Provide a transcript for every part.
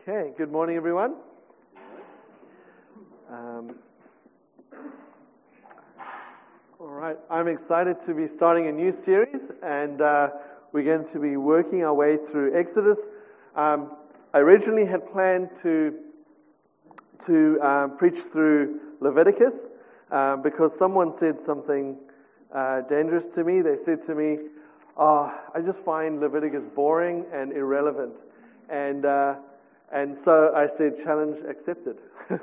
Okay, good morning, everyone. All right, I'm excited to be starting a new series, and we're going to be working our way through Exodus. I originally had planned to preach through Leviticus because someone said something dangerous to me. They said to me, I just find Leviticus boring and irrelevant. And so I said, challenge accepted.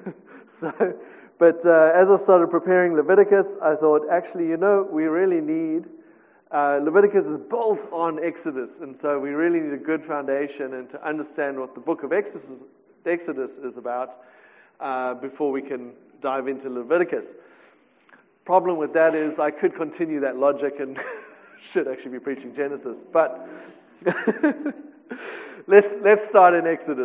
But as I started preparing Leviticus, I thought, actually, we really need, Leviticus is built on Exodus, and so we really need a good foundation and to understand what the book of Exodus is about before we can dive into Leviticus. Problem with that is I could continue that logic and should actually be preaching Genesis, but let's start in Exodus.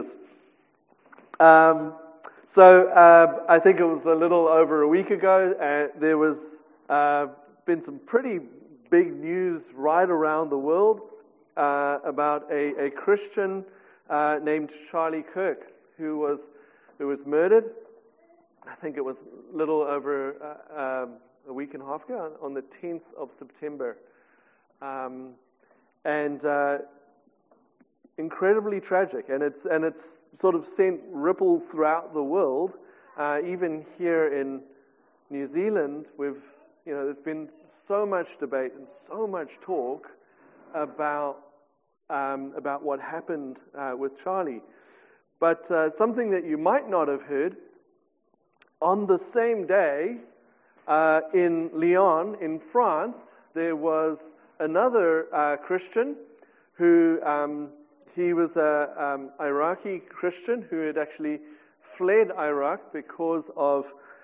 So I think it was a little over a week ago, there was been some pretty big news right around the world about a Christian named Charlie Kirk who was murdered. I think it was a little over a week and a half ago, on the 10th of September. Incredibly tragic, and it's sort of sent ripples throughout the world. Even here in New Zealand, there's been so much debate and so much talk about what happened with Charlie. But something that you might not have heard, on the same day in Lyon, in France, there was another Christian who he was an Iraqi Christian who had actually fled Iraq because of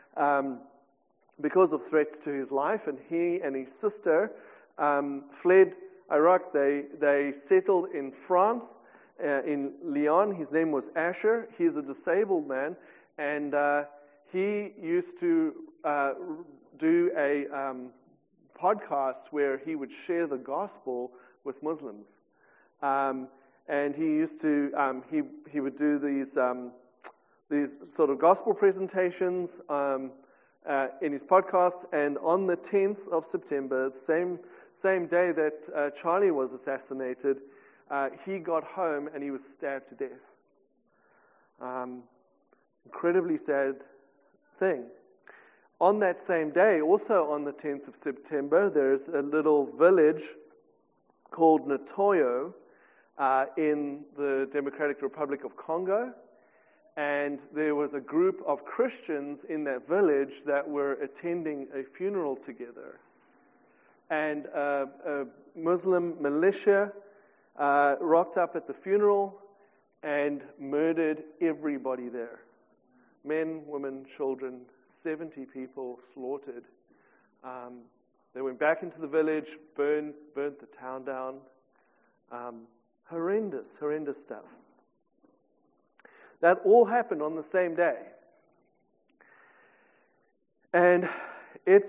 threats to his life, and he and his sister fled Iraq. They settled in France, in Lyon. His name was Asher. He's a disabled man, and he used to do a podcast where he would share the gospel with Muslims. And he used to he would do these sort of gospel presentations in his podcast. And on the 10th of September, the same day that Charlie was assassinated, he got home and he was stabbed to death. Incredibly sad thing. On that same day, also on the 10th of September, there's a little village called Natoyo in the Democratic Republic of Congo, and there was a group of Christians in that village that were attending a funeral together, and a Muslim militia rocked up at the funeral and murdered everybody there. Men, women, children, 70 people slaughtered. They went back into the village, burnt the town down. Horrendous stuff. That all happened on the same day. And it's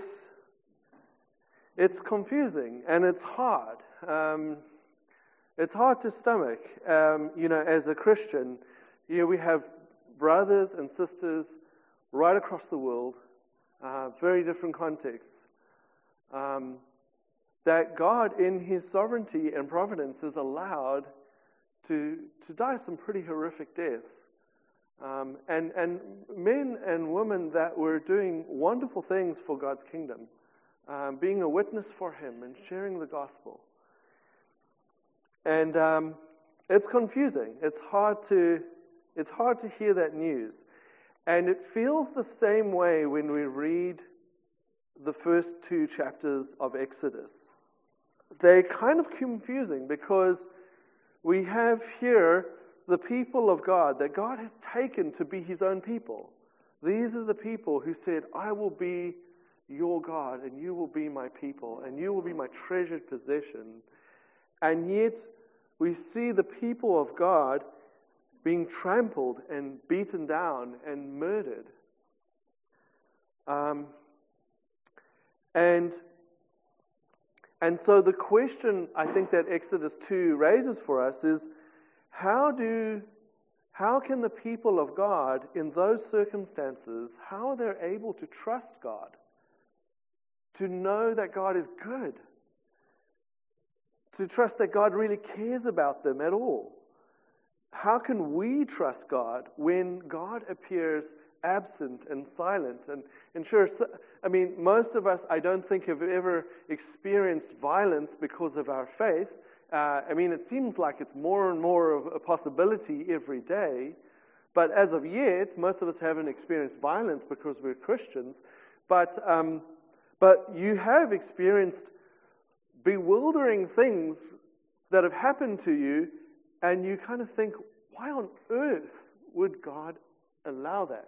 confusing and it's hard. It's hard to stomach. As a Christian, we have brothers and sisters right across the world, very different contexts, that God, in His sovereignty and providence, has allowed to die some pretty horrific deaths. And men and women that were doing wonderful things for God's kingdom, being a witness for Him and sharing the gospel. And it's confusing. It's hard to hear that news. And it feels the same way when we read the first two chapters of Exodus. They're kind of confusing because we have here the people of God that God has taken to be His own people. These are the people who said, I will be your God and you will be my people and you will be my treasured possession. And yet we see the people of God being trampled and beaten down and murdered. And so the question I think that Exodus 2 raises for us is, how do how can the people of God, in those circumstances, how are they able to trust God? To know that God is good? To trust that God really cares about them at all? How can we trust God when God appears absent and silent? And sure, most of us, I don't think, have ever experienced violence because of our faith. It seems like it's more and more of a possibility every day. But as of yet, most of us haven't experienced violence because we're Christians. But you have experienced bewildering things that have happened to you, and you kind of think, why on earth would God allow that?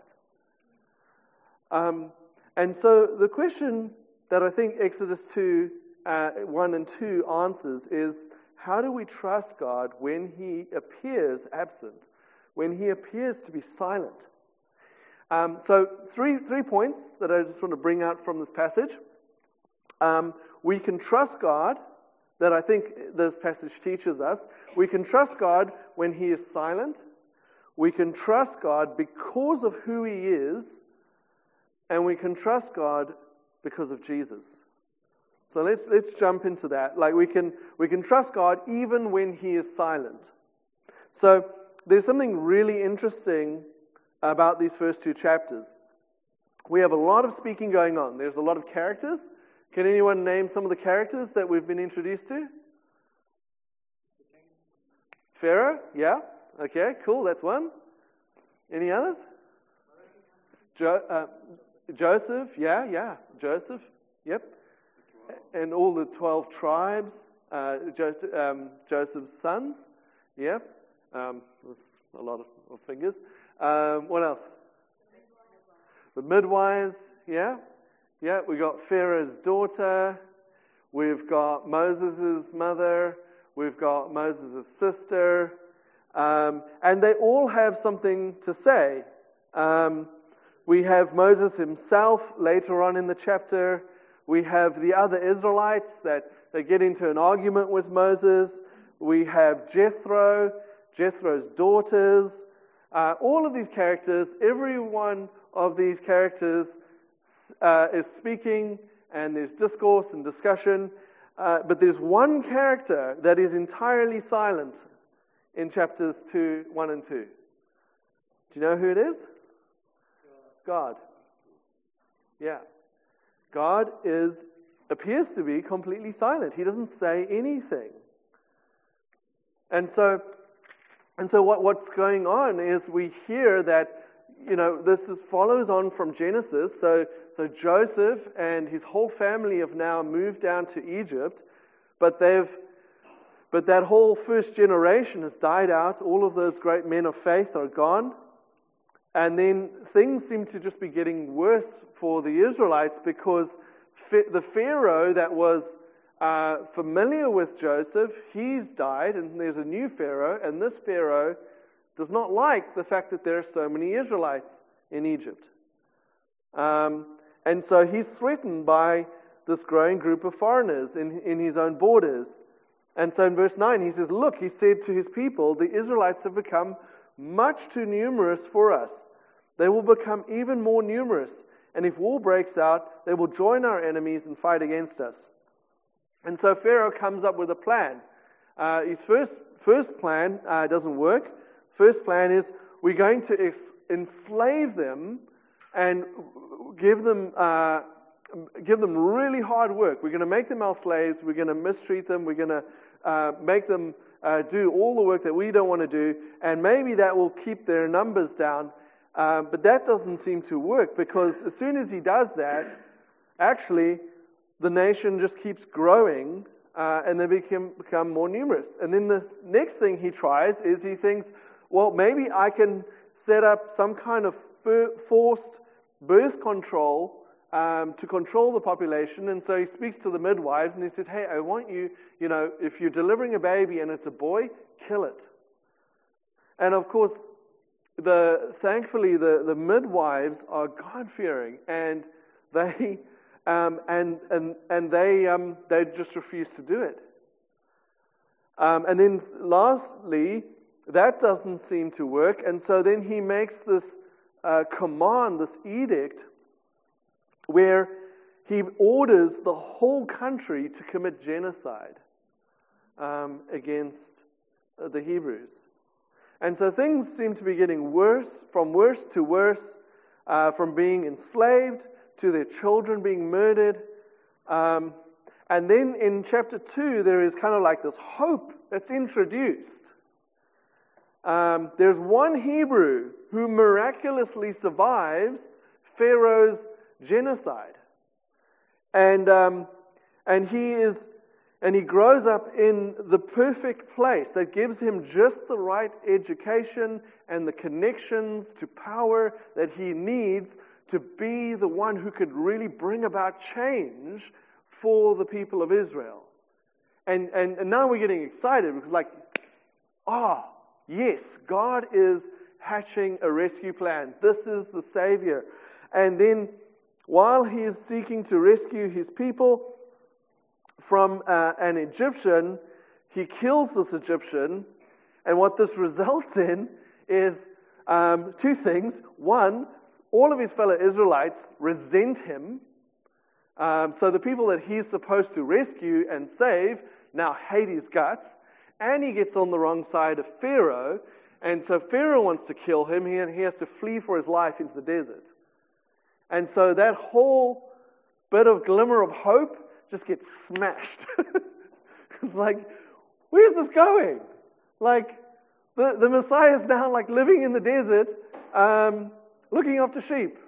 And so the question that I think Exodus 2, 1 and 2 answers is, how do we trust God when He appears absent, when He appears to be silent? So three points that I just want to bring out from this passage. We can trust God, that I think this passage teaches us. We can trust God when He is silent. We can trust God because of who He is. And we can trust God because of Jesus. So let's jump into that. Like we can trust God even when He is silent. So there's something really interesting about these first two chapters. We have a lot of speaking going on. There's a lot of characters. Can anyone name some of the characters that we've been introduced to? Pharaoh? Yeah. Okay, cool. That's one. Any others? Joseph? Yeah. Joseph? Yep. And all the 12 tribes, Joseph's sons. Yep. That's a lot of fingers. What else? The midwives. Yeah. Yeah, we got Pharaoh's daughter. We've got Moses' mother. We've got Moses' sister. And they all have something to say. We have Moses himself later on in the chapter. We have the other Israelites that they get into an argument with Moses. We have Jethro, Jethro's daughters. All of these characters, every one of these characters is speaking, and there's discourse and discussion. But there's one character that is entirely silent in chapters 1 and 2. Do you know who it is? God. Yeah. God appears to be completely silent. He doesn't say anything. And so what's going on is we hear that, follows on from Genesis. So Joseph and his whole family have now moved down to Egypt, but that whole first generation has died out. All of those great men of faith are gone. And then things seem to just be getting worse for the Israelites because the Pharaoh that was familiar with Joseph, he's died, and there's a new Pharaoh, and this Pharaoh does not like the fact that there are so many Israelites in Egypt. And so he's threatened by this growing group of foreigners in his own borders. And so in verse 9 he says, "Look," he said to his people, "the Israelites have become much too numerous for us. They will become even more numerous, and if war breaks out, they will join our enemies and fight against us." And so Pharaoh comes up with a plan. His first plan doesn't work. First plan is, we're going to enslave them and give them really hard work. We're going to make them our slaves. We're going to mistreat them. We're going to make them do all the work that we don't want to do, and maybe that will keep their numbers down. But that doesn't seem to work, because as soon as he does that, actually, the nation just keeps growing, and they become more numerous. And then the next thing he tries is he thinks, well, maybe I can set up some kind of forced birth control to control the population. And so he speaks to the midwives, and he says, hey, I want you, if you're delivering a baby and it's a boy, kill it. And of course, thankfully the midwives are God-fearing, and they they just refuse to do it. And then lastly, that doesn't seem to work. And so then he makes this command, this edict, where he orders the whole country to commit genocide against the Hebrews. And so things seem to be getting worse to worse, from being enslaved to their children being murdered. And then in chapter 2, there is kind of like this hope that's introduced. There's one Hebrew who miraculously survives Pharaoh's genocide. And he grows up in the perfect place that gives him just the right education and the connections to power that he needs to be the one who could really bring about change for the people of Israel. And now we're getting excited because yes, God is hatching a rescue plan. This is the Savior. And then while he is seeking to rescue his people from an Egyptian, he kills this Egyptian. And what this results in is two things. One, all of his fellow Israelites resent him. So the people that he's supposed to rescue and save now hate his guts. And he gets on the wrong side of Pharaoh. And so Pharaoh wants to kill him. He has to flee for his life into the desert. And so that whole bit of glimmer of hope just gets smashed. It's like, where's this going? Like, the Messiah is now like living in the desert, looking after sheep.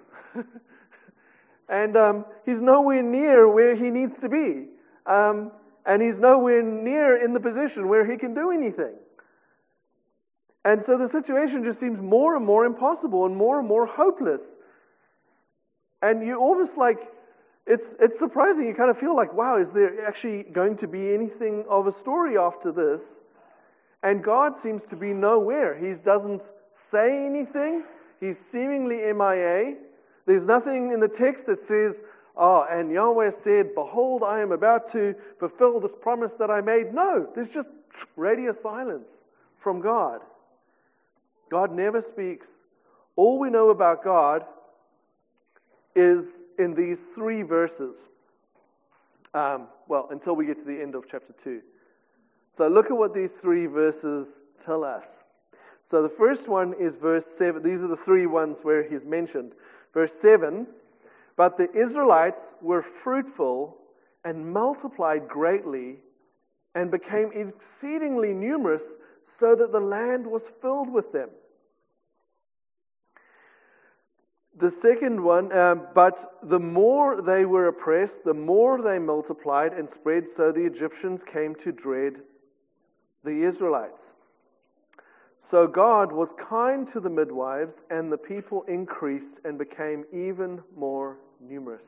And he's nowhere near where he needs to be. And he's nowhere near in the position where he can do anything. And so the situation just seems more and more impossible and more hopeless. And you almost like, it's surprising. You kind of feel like, wow, is there actually going to be anything of a story after this? And God seems to be nowhere. He doesn't say anything. He's seemingly MIA. There's nothing in the text that says, and Yahweh said, behold, I am about to fulfill this promise that I made. No, there's just radio silence from God. God never speaks. All we know about God is in these 3 verses. Until we get to the end of chapter 2. So look at what these 3 verses tell us. So the first one is verse 7. These are the 3 ones where he's mentioned. Verse 7, but the Israelites were fruitful and multiplied greatly and became exceedingly numerous so that the land was filled with them. The second one, but the more they were oppressed, the more they multiplied and spread, so the Egyptians came to dread the Israelites. So God was kind to the midwives, and the people increased and became even more numerous.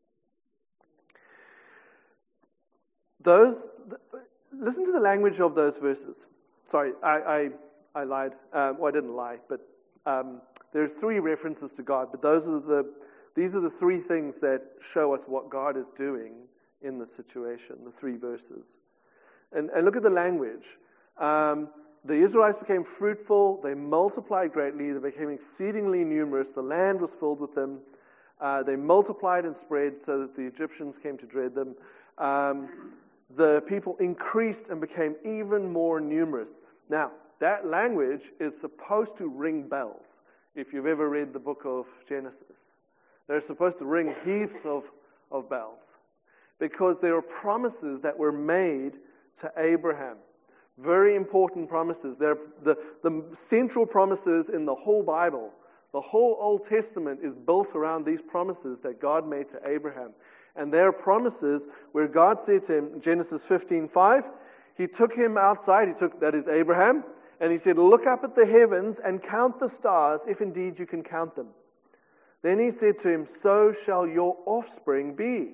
Listen to the language of those verses. Sorry, I lied. I didn't lie, but there's 3 references to God, but these are the 3 things that show us what God is doing in the situation, the 3 verses. And look at the language. The Israelites became fruitful, they multiplied greatly, they became exceedingly numerous, the land was filled with them, they multiplied and spread so that the Egyptians came to dread them. The people increased and became even more numerous. Now, that language is supposed to ring bells. If you've ever read the book of Genesis, they're supposed to ring heaps of bells because there are promises that were made to Abraham. Very important promises. They're the central promises in the whole Bible. The whole Old Testament is built around these promises that God made to Abraham. And they are promises where God said to him, Genesis 15:5, He took him outside, that is Abraham, and He said, look up at the heavens and count the stars, if indeed you can count them. Then He said to him, so shall your offspring be.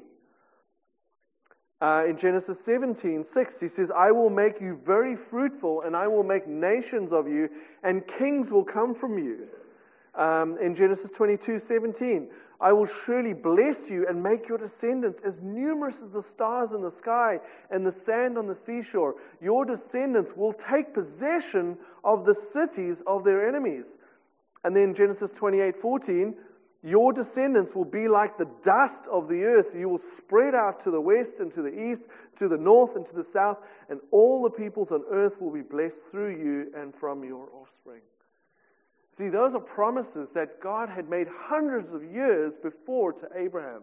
In Genesis 17:6, He says, I will make you very fruitful, and I will make nations of you, and kings will come from you. In Genesis 22:17, I will surely bless you and make your descendants as numerous as the stars in the sky and the sand on the seashore. Your descendants will take possession of the cities of their enemies. And then Genesis 28:14, your descendants will be like the dust of the earth. You will spread out to the west and to the east, to the north and to the south, and all the peoples on earth will be blessed through you and from your offspring. See, those are promises that God had made hundreds of years before to Abraham.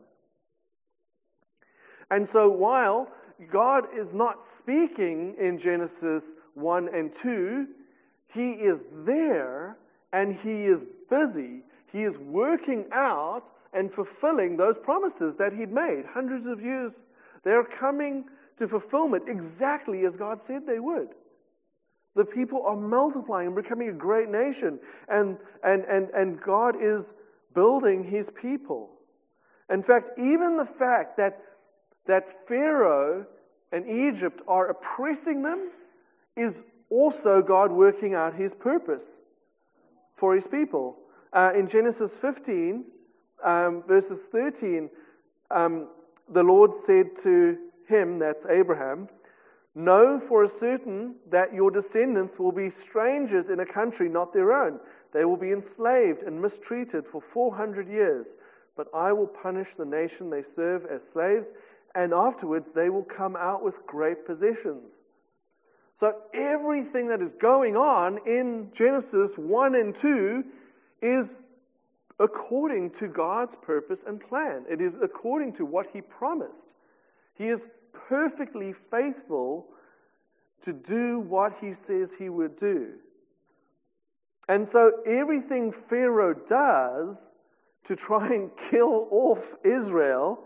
And so while God is not speaking in Genesis 1 and 2, He is there and He is busy. He is working out and fulfilling those promises that He'd made hundreds of years. They're coming to fulfillment exactly as God said they would. The people are multiplying and becoming a great nation. And God is building His people. In fact, even the fact that Pharaoh and Egypt are oppressing them is also God working out His purpose for His people. In Genesis 15, verses 13, the Lord said to him, that's Abraham, know for a certain that your descendants will be strangers in a country not their own. They will be enslaved and mistreated for 400 years. But I will punish the nation they serve as slaves, and afterwards they will come out with great possessions. So everything that is going on in Genesis 1 and 2 is according to God's purpose and plan. It is according to what He promised. He is perfectly faithful to do what He says He would do. And so everything Pharaoh does to try and kill off Israel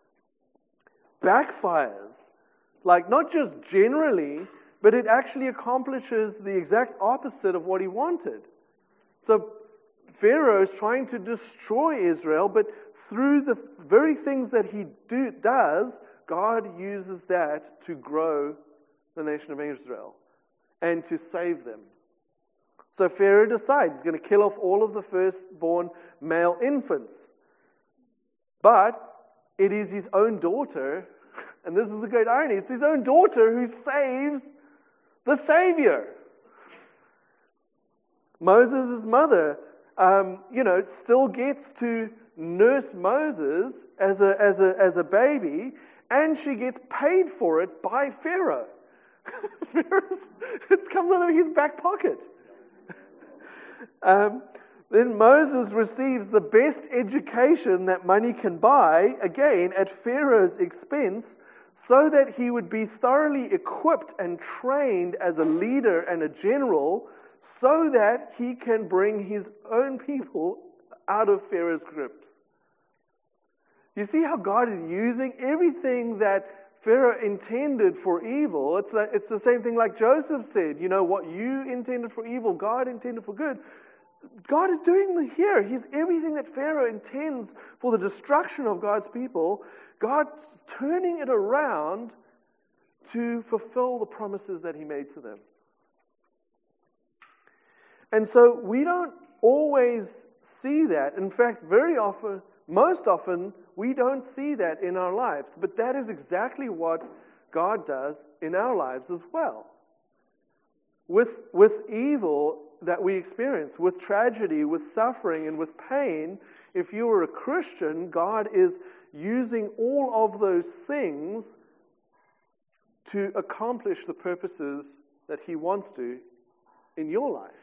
backfires. Like, not just generally, but it actually accomplishes the exact opposite of what he wanted. So Pharaoh is trying to destroy Israel, but through the very things that he does, God uses that to grow the nation of Israel and to save them. So Pharaoh decides he's going to kill off all of the firstborn male infants. But it is his own daughter, and this is the great irony, it's his own daughter who saves the Savior. Moses' mother, still gets to nurse Moses as a baby, and she gets paid for it by Pharaoh. It comes out of his back pocket. Then Moses receives the best education that money can buy, again at Pharaoh's expense, so that he would be thoroughly equipped and trained as a leader and a general, so that he can bring his own people out of Pharaoh's grips. You see how God is using everything that Pharaoh intended for evil. It's the same thing like Joseph said, what you intended for evil, God intended for good. God is doing here. He's everything that Pharaoh intends for the destruction of God's people. God's turning it around to fulfill the promises that He made to them. And so we don't always see that. In fact, most often, we don't see that in our lives. But that is exactly what God does in our lives as well. With evil that we experience, with tragedy, with suffering, and with pain, if you are a Christian, God is using all of those things to accomplish the purposes that He wants to in your life.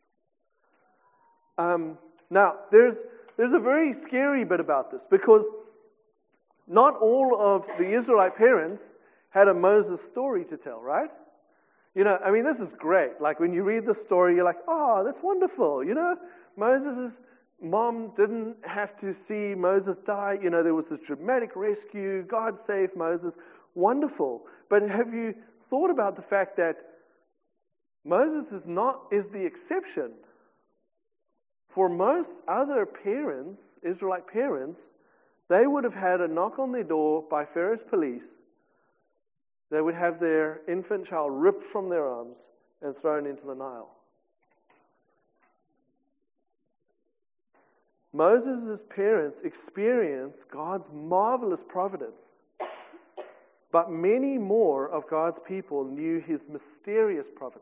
Now, there's a very scary bit about this, because not all of the Israelite parents had a Moses story to tell, right? This is great. Like, when you read the story, you're like, oh, that's wonderful. Moses' mom didn't have to see Moses die. There was this dramatic rescue. God saved Moses. Wonderful. But have you thought about the fact that Moses is the exception? For most other parents, Israelite parents, they would have had a knock on their door by Pharaoh's police. They would have their infant child ripped from their arms and thrown into the Nile. Moses' parents experienced God's marvelous providence, but many more of God's people knew His mysterious providence.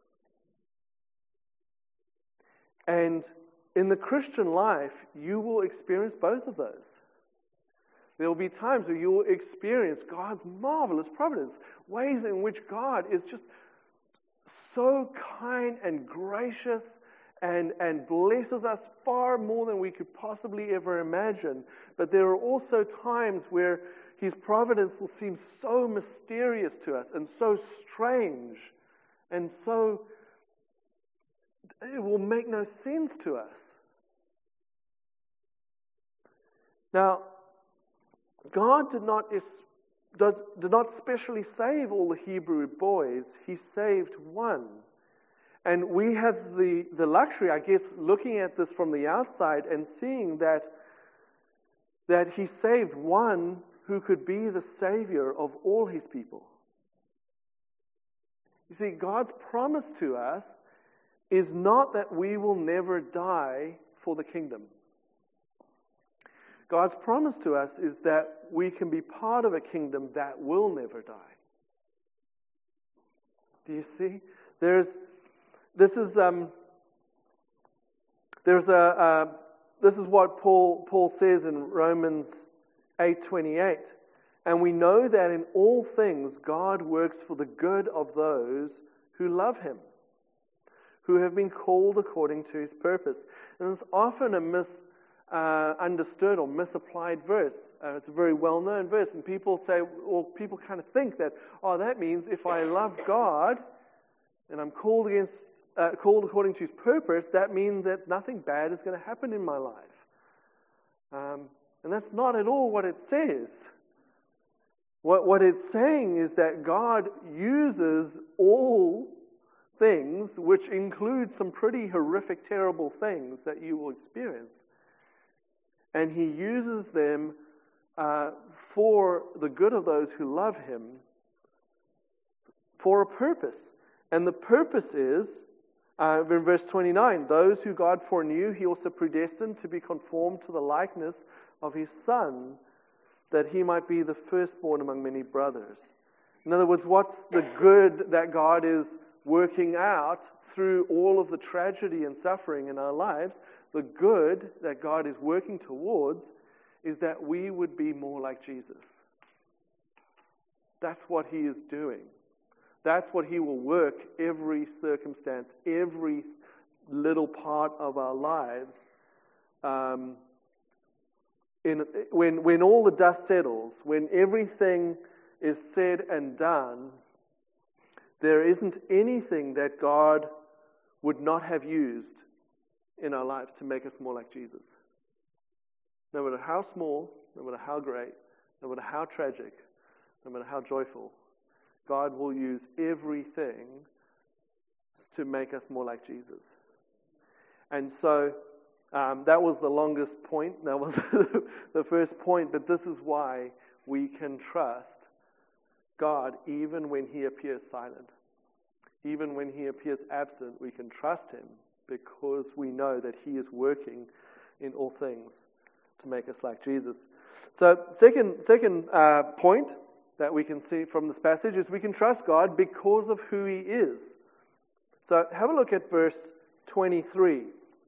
And in the Christian life, you will experience both of those. There will be times where you will experience God's marvelous providence, ways in which God is just so kind and gracious and blesses us far more than we could possibly ever imagine. But there are also times where His providence will seem so mysterious to us and so strange and so it will make no sense to us. Now, God did not specially save all the Hebrew boys. He saved one. And we have the luxury, I guess, looking at this from the outside and seeing that He saved one who could be the Savior of all His people. You see, God's promise to us is not that we will never die for the kingdom. God's promise to us is that we can be part of a kingdom that will never die. Do you see? This is what Paul says in Romans 8:28. And we know that in all things God works for the good of those who love Him, who have been called according to His purpose. And it's often a misunderstood or misapplied verse. It's a very well-known verse, and people say, or people kind of think that, that means if I love God and I'm called according to His purpose, that means that nothing bad is going to happen in my life. And that's not at all what it says. What it's saying is that God uses all things, which include some pretty horrific, terrible things that you will experience. And He uses them for the good of those who love Him for a purpose. And the purpose is, in verse 29, those who God foreknew, He also predestined to be conformed to the likeness of His Son, that He might be the firstborn among many brothers. In other words, what's the good that God is working out through all of the tragedy and suffering in our lives? The good that God is working towards is that we would be more like Jesus. That's what He is doing. That's what He will work every circumstance, every little part of our lives. When all the dust settles, when everything is said and done, there isn't anything that God would not have used in our lives to make us more like Jesus. No matter how small, no matter how great, no matter how tragic, no matter how joyful, God will use everything to make us more like Jesus. And so that was the longest point. That was the first point. But this is why we can trust God even when He appears silent. Even when He appears absent, we can trust Him because we know that He is working in all things to make us like Jesus. So second point that we can see from this passage is we can trust God because of who He is. So have a look at verse 23.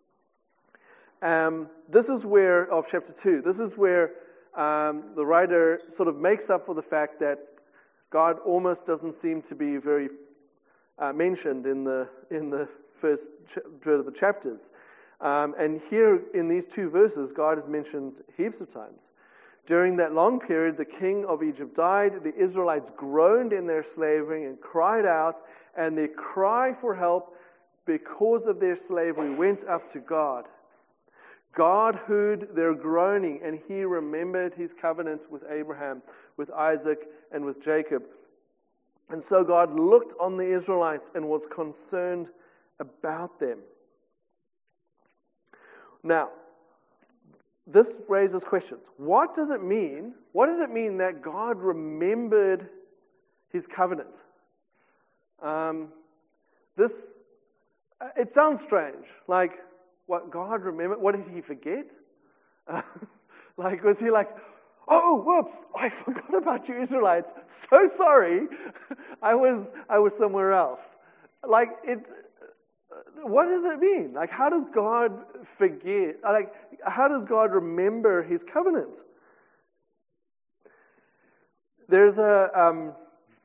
This is where, of chapter 2, this is where the writer sort of makes up for the fact that God almost doesn't seem to be very mentioned in the first third of the chapters. And here in these two verses, God is mentioned heaps of times. During that long period, the king of Egypt died. The Israelites groaned in their slavery and cried out, and their cry for help because of their slavery went up to God. God heard their groaning, and He remembered His covenant with Abraham, with Isaac, and with Jacob. And so God looked on the Israelites and was concerned about them. Now, this raises questions. What does it mean? What does it mean that God remembered His covenant? It sounds strange. Like, what, God remembered? What, did He forget? Like, was he like, oh, whoops, I forgot about you Israelites. So sorry. I was somewhere else. Like, what does it mean? Like, how does God forget? Like, how does God remember his covenant? There's a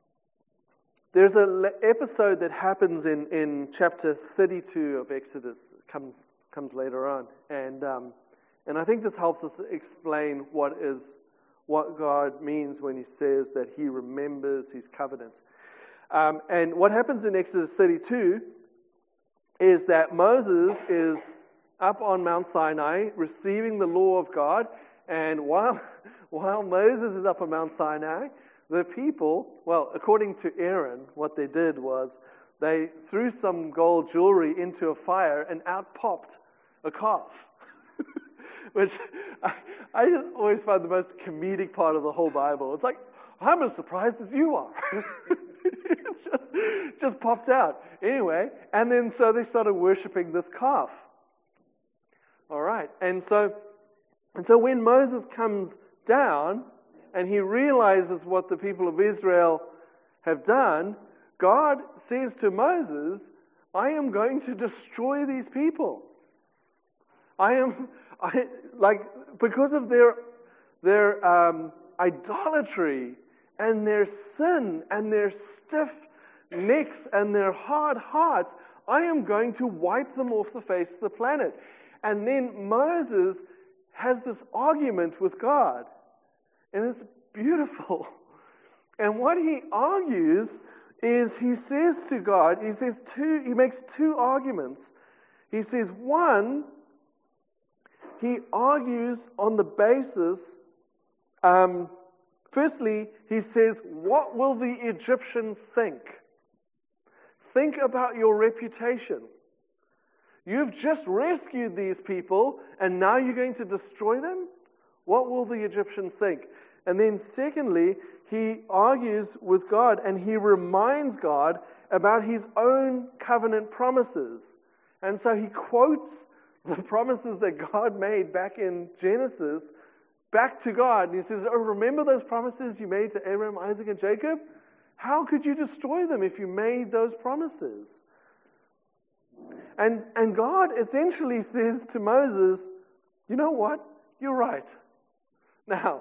episode that happens in chapter 32 of Exodus. It comes later on, and I think this helps us explain what God means when he says that he remembers his covenant. And what happens in Exodus 32 is that Moses is up on Mount Sinai receiving the law of God, and while Moses is up on Mount Sinai, the people, well, according to Aaron, what they did was they threw some gold jewelry into a fire and out popped a calf. Which I just always find the most comedic part of the whole Bible. It's like, I'm as surprised as you are. It just popped out. Anyway, and then so they started worshiping this calf. All right, and so when Moses comes down and he realizes what the people of Israel have done, God says to Moses, I am going to destroy these people. Because of their idolatry and their sin and their stiff necks and their hard hearts, I am going to wipe them off the face of the planet. And then Moses has this argument with God. And it's beautiful. And what he argues is he says to God, he makes two arguments. He says, one, he argues on the basis, firstly, he says, what will the Egyptians think? Think about your reputation. You've just rescued these people, and now you're going to destroy them? What will the Egyptians think? And then secondly, he argues with God, and he reminds God about his own covenant promises. And so he quotes the promises that God made back in Genesis back to God. And he says, oh, remember those promises you made to Abraham, Isaac, and Jacob? How could you destroy them if you made those promises? And God essentially says to Moses, you know what? You're right. Now,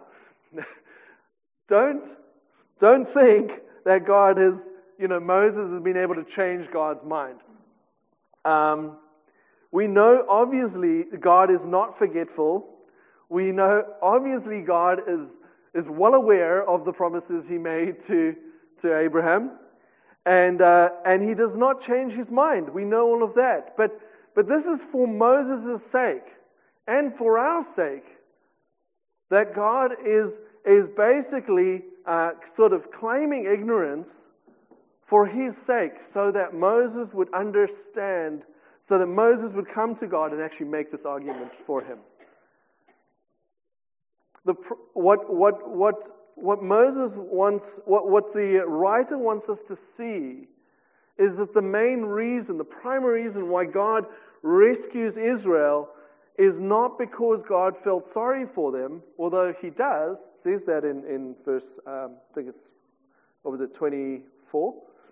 don't think that God has, Moses has been able to change God's mind. We know, obviously, God is not forgetful. We know, obviously, God is well aware of the promises he made to Abraham. And he does not change his mind. We know all of that. But this is for Moses' sake and for our sake, that God is basically sort of claiming ignorance for his sake, so that Moses would understand, so that Moses would come to God and actually make this argument for him. What Moses wants, what the writer wants us to see, is that the main reason, the primary reason why God rescues Israel is not because God felt sorry for them, although he does. It says that in verse, I think it's, 24?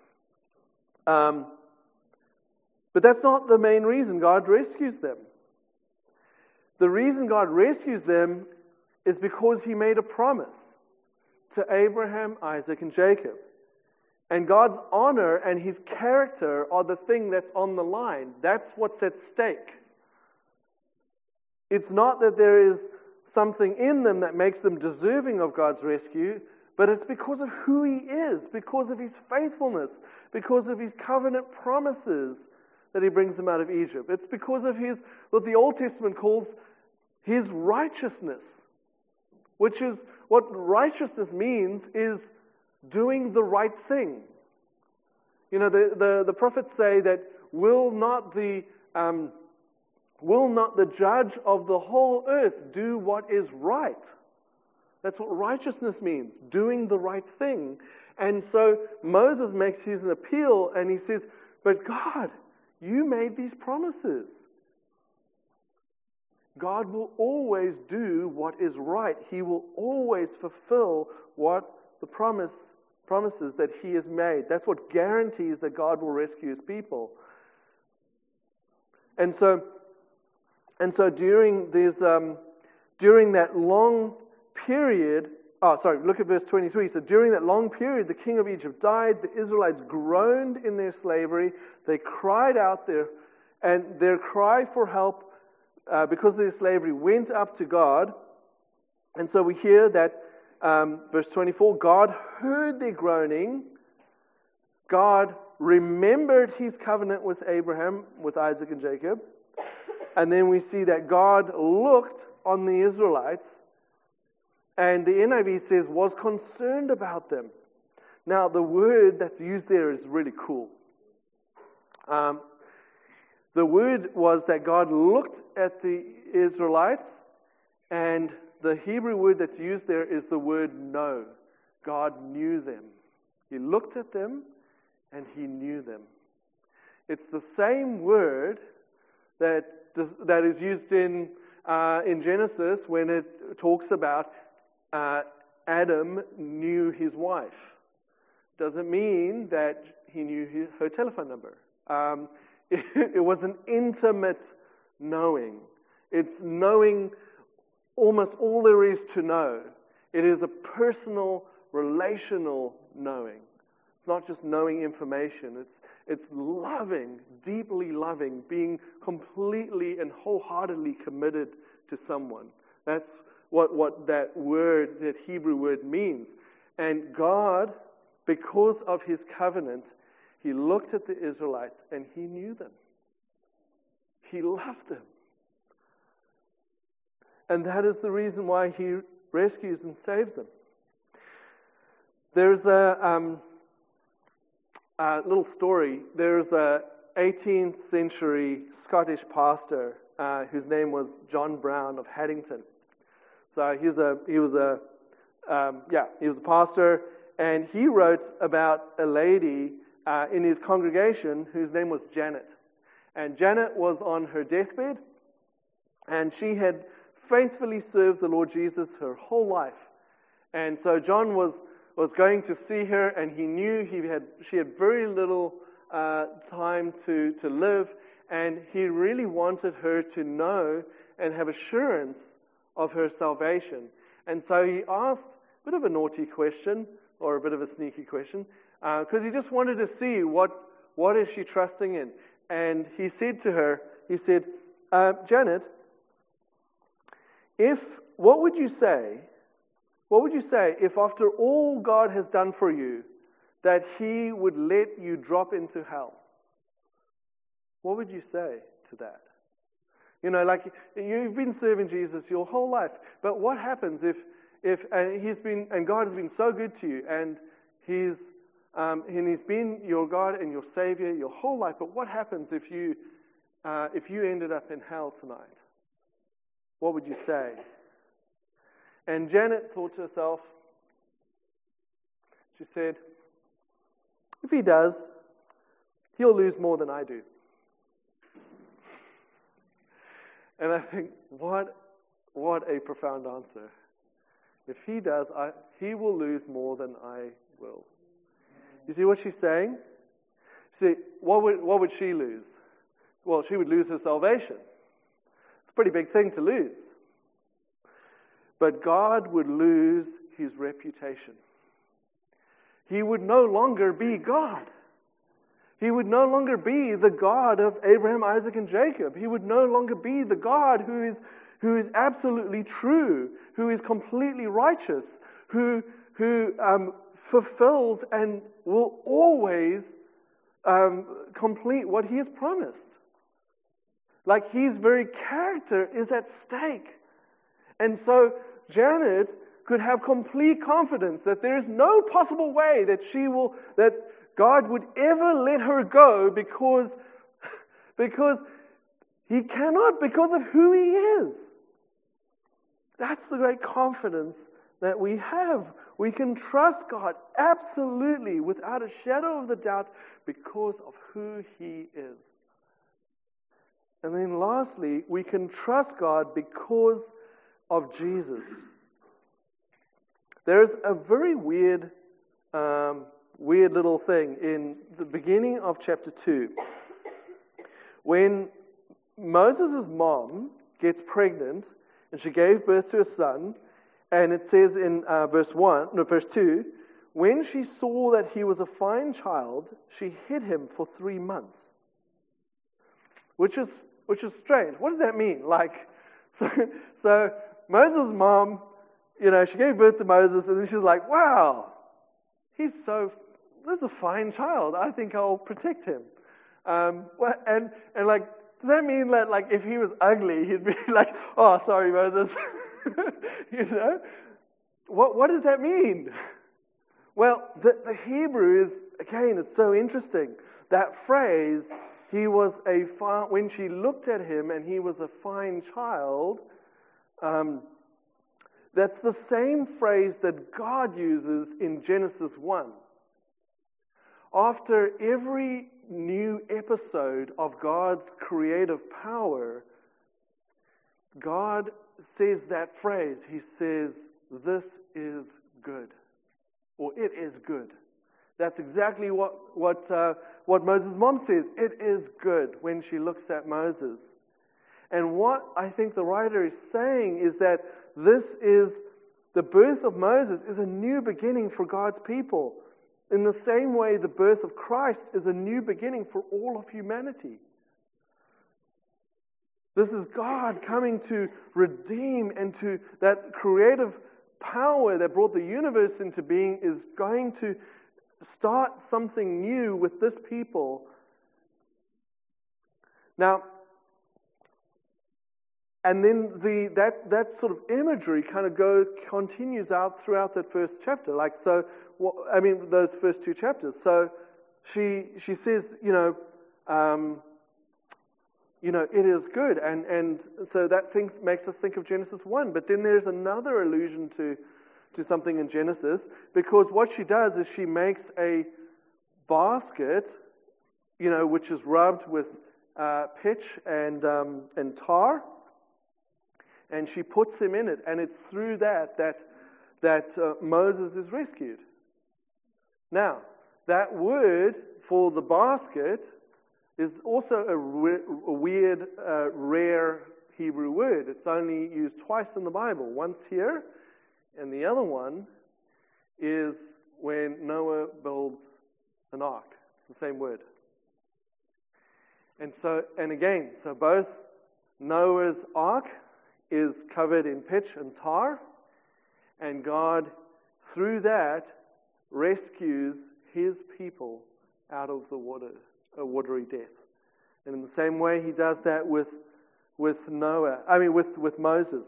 But that's not the main reason God rescues them. The reason God rescues them is because he made a promise to Abraham, Isaac, and Jacob. And God's honor and his character are the thing that's on the line. That's what's at stake. It's not that there is something in them that makes them deserving of God's rescue, but it's because of who he is, because of his faithfulness, because of his covenant promises that he brings them out of Egypt. It's because of his, what the Old Testament calls his righteousness, which is, what righteousness means is doing the right thing. The prophets say that will not the judge of the whole earth do what is right? That's what righteousness means, doing the right thing. And so Moses makes his appeal and he says, but God, you made these promises. God will always do what is right. He will always fulfill what the promises that He has made. That's what guarantees that God will rescue His people. And so during that long period, look at verse 23. So during that long period, the king of Egypt died. The Israelites groaned in their slavery. They cried out and their cry for help because of their slavery went up to God. And so we hear that, verse 24, God heard their groaning. God remembered His covenant with Abraham, with Isaac and Jacob. And then we see that God looked on the Israelites, and the NIV says, was concerned about them. Now, the word that's used there is really cool. The word was that God looked at the Israelites, and the Hebrew word that's used there is the word know. God knew them. He looked at them, and He knew them. It's the same word that is used in Genesis when it talks about Adam knew his wife. Doesn't mean that he knew her telephone number. It was an intimate knowing. It's knowing almost all there is to know. It is a personal, relational knowing. It's not just knowing information. It's loving, deeply loving, being completely and wholeheartedly committed to someone. That's what that word, that Hebrew word means. And God, because of His covenant, He looked at the Israelites and He knew them. He loved them. And that is the reason why He rescues and saves them. There's a little story. There's a 18th century Scottish pastor whose name was John Brown of Haddington. So he was a pastor, and he wrote about a lady in his congregation whose name was Janet. And Janet was on her deathbed, and she had faithfully served the Lord Jesus her whole life. And so John was going to see her, and he knew she had very little time to live, and he really wanted her to know and have assurance of her salvation. And so he asked a bit of a naughty question, or a bit of a sneaky question, because he just wanted to see what is she trusting in. And he said to her, Janet, what would you say if after all God has done for you, that He would let you drop into hell? What would you say to that? You know, like, you've been serving Jesus your whole life, but what happens if God has been so good to you, and He's been your God and your Savior your whole life, but what happens if you ended up in hell tonight? What would you say? And Janet thought to herself, she said, if he does, he'll lose more than I do. And I think, what a profound answer. If he does, he will lose more than I will. You see what she's saying? See, what would she lose? Well, she would lose her salvation. It's a pretty big thing to lose. But God would lose His reputation. He would no longer be God. He would no longer be the God of Abraham, Isaac, and Jacob. He would no longer be the God who is absolutely true, who is completely righteous, who fulfills and will always complete what He has promised. Like, His very character is at stake. And so Janet could have complete confidence that there is no possible way that God would ever let her go because He cannot, because of who He is. That's the great confidence that we have. We can trust God absolutely, without a shadow of the doubt, because of who He is. And then lastly, we can trust God because of Jesus. There's a very weird little thing in the beginning of chapter 2. When Moses' mom gets pregnant and she gave birth to a son, and it says in verse 2, when she saw that he was a fine child, she hid him for 3 months. Which is strange. What does that mean? So Moses' mom, she gave birth to Moses, and then she's like, wow, this is a fine child. I think I'll protect him. Does that mean that, if he was ugly, he'd be like, oh, sorry, Moses? What does that mean? Well, the Hebrew is, again, it's so interesting. That phrase, when she looked at him and he was a fine child, that's the same phrase that God uses in Genesis 1. After every new episode of God's creative power, God says that phrase. He says, this is good. Or it is good. That's exactly what Moses' mom says. It is good when she looks at Moses. And what I think the writer is saying is that the birth of Moses is a new beginning for God's people. In the same way, the birth of Christ is a new beginning for all of humanity. This is God coming to redeem, and to that creative power that brought the universe into being is going to start something new with this people. Now, and then that sort of imagery kind of continues out throughout that first chapter. Those first 2 chapters. So she says, it is good, and so that makes us think of Genesis 1. But then there's another allusion to something in Genesis, because what she does is she makes a basket, which is rubbed with pitch and tar, and she puts him in it, and it's through that Moses is rescued. Now, that word for the basket is also a weird, rare Hebrew word. It's only used twice in the Bible. Once here, and the other one is when Noah builds an ark. It's the same word. And again, both Noah's ark is covered in pitch and tar, and God, through that, rescues His people out of the watery death. And in the same way, He does that with Moses.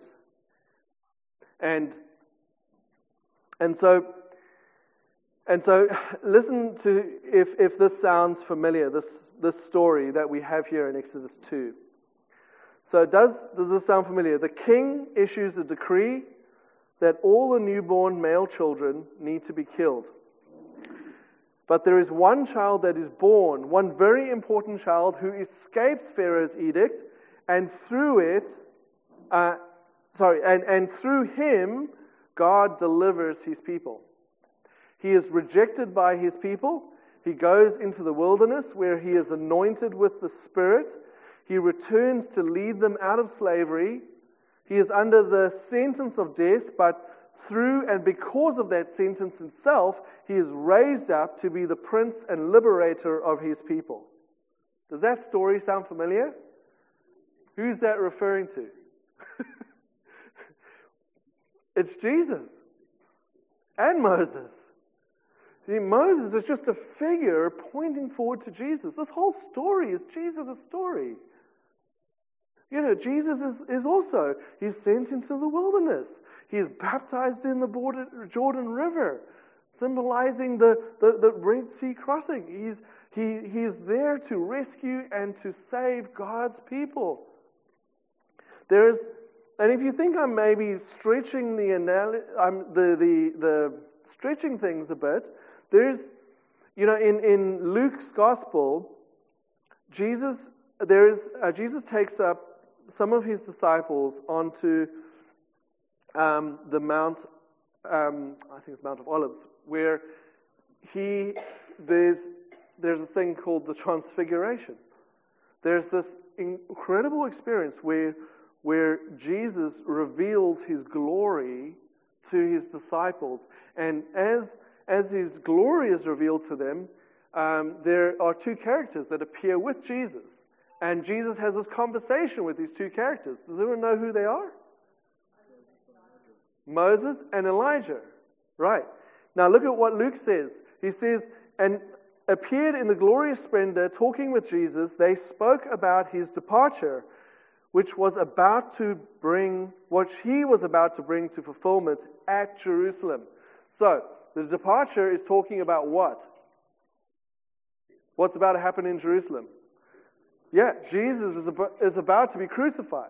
And so listen to if this sounds familiar, this story that we have here in Exodus 2. So does this sound familiar? The king issues a decree that all the newborn male children need to be killed. But there is one child that is born, one very important child who escapes Pharaoh's edict, and through him, God delivers His people. He is rejected by His people. He goes into the wilderness where he is anointed with the Spirit. He returns to lead them out of slavery. He is under the sentence of death, but through and because of that sentence itself, he is raised up to be the prince and liberator of his people. Does that story sound familiar? Who's that referring to? It's Jesus and Moses. See, Moses is just a figure pointing forward to Jesus. This whole story is Jesus' story. Jesus is also, he's sent into the wilderness. He is baptized in the Jordan River, symbolizing the Red Sea crossing. He is there to rescue and to save God's people. And if you think I'm maybe stretching the stretching things a bit, there's, in Luke's gospel, Jesus Jesus takes up some of his disciples onto the Mount, I think it's Mount of Olives, where there's this thing called the Transfiguration. There's this incredible experience where Jesus reveals his glory to his disciples. And as his glory is revealed to them, there are two characters that appear with Jesus. And Jesus has this conversation with these two characters. Does anyone know who they are? Moses and Elijah. Right. Now look at what Luke says. He says, and appeared in the glorious splendor, talking with Jesus, they spoke about his departure, which he was about to bring to fulfillment at Jerusalem. So, the departure is talking about what? What's about to happen in Jerusalem? Yeah, Jesus is about to be crucified.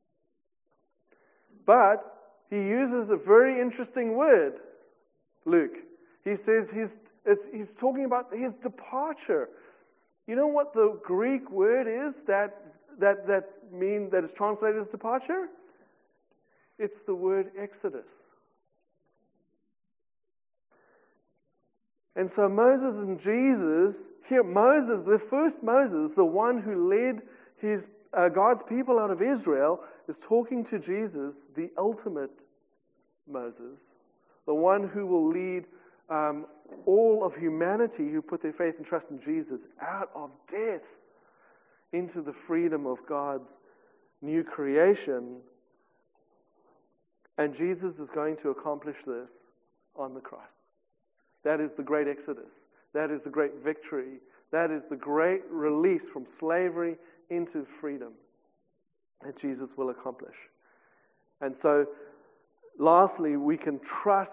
But he uses a very interesting word, Luke. He says he's talking about his departure. You know what the Greek word is that is translated as departure? It's the word Exodus. And so Moses and Jesus, here Moses, the first Moses, the one who led God's people out of Israel, is talking to Jesus, the ultimate Moses, the one who will lead all of humanity who put their faith and trust in Jesus out of death into the freedom of God's new creation. And Jesus is going to accomplish this on the cross. That is the great Exodus. That is the great victory. That is the great release from slavery into freedom that Jesus will accomplish. And so, lastly, we can trust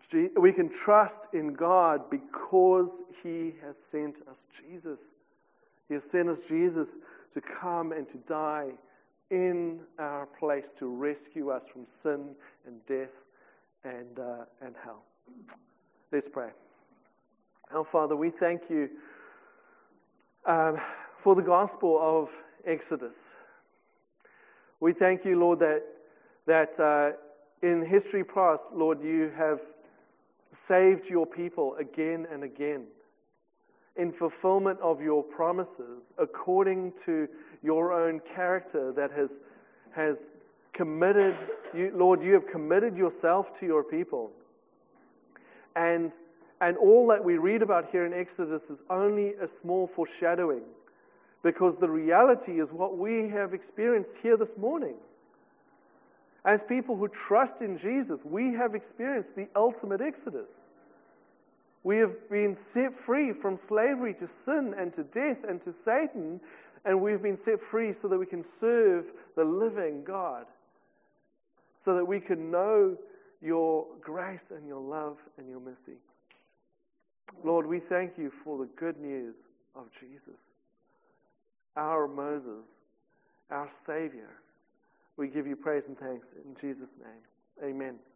in God because He has sent us Jesus. He has sent us Jesus to come and to die in our place to rescue us from sin and death and hell. Let's pray. Our Father, we thank you for the gospel of Exodus. We thank you, Lord, that in history past, Lord, you have saved your people again and again in fulfillment of your promises, according to your own character that has committed you, Lord, you have committed yourself to your people. And all that we read about here in Exodus is only a small foreshadowing, because the reality is what we have experienced here this morning. As people who trust in Jesus, we have experienced the ultimate Exodus. We have been set free from slavery to sin and to death and to Satan, and we've been set free so that we can serve the living God, so that we can know your grace and your love and your mercy. Lord, we thank you for the good news of Jesus, our Moses, our Savior. We give you praise and thanks in Jesus' name. Amen.